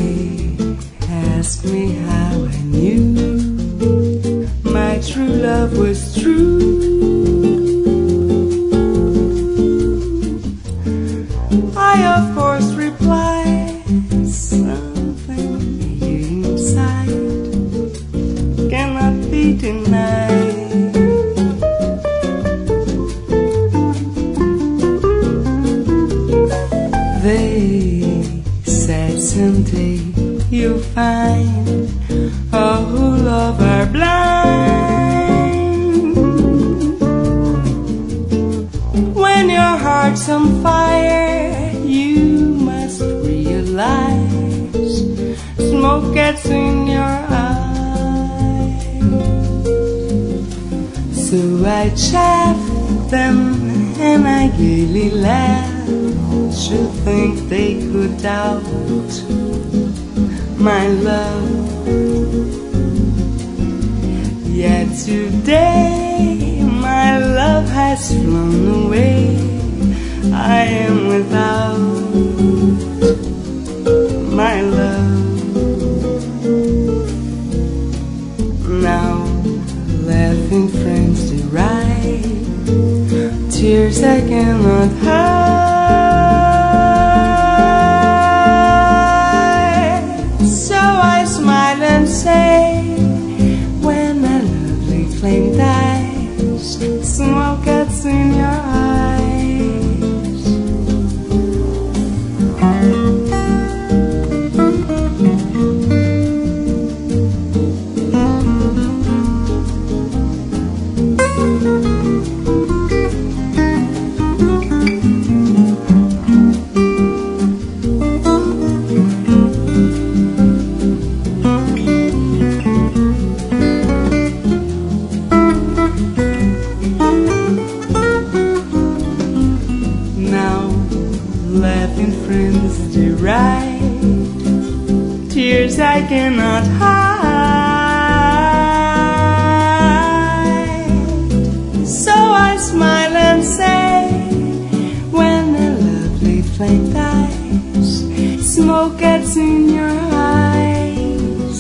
ask me how I knew my true love was true. I of course reply, something inside cannot be denied. They said someday you'll find all who love are blind. When your heart's on fire, you must realize smoke gets in your eyes. So I chaff them and I gaily laugh. Should think they could doubt my love. Yet today my love has flown away. I am without my love. Now laughing friends deride tears I cannot hide. And say, when a lovely flame dies, smoke gets in your eyes. Laughing friends deride tears I cannot hide. So I smile and say, when a lovely flame dies, smoke gets in your eyes.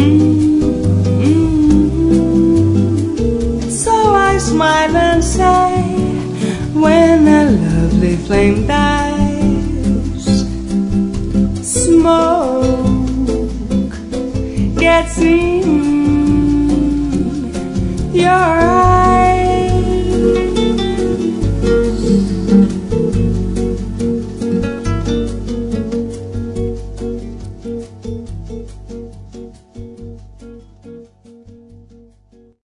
So I smile and say, when a lovely flame dies, smoke gets in your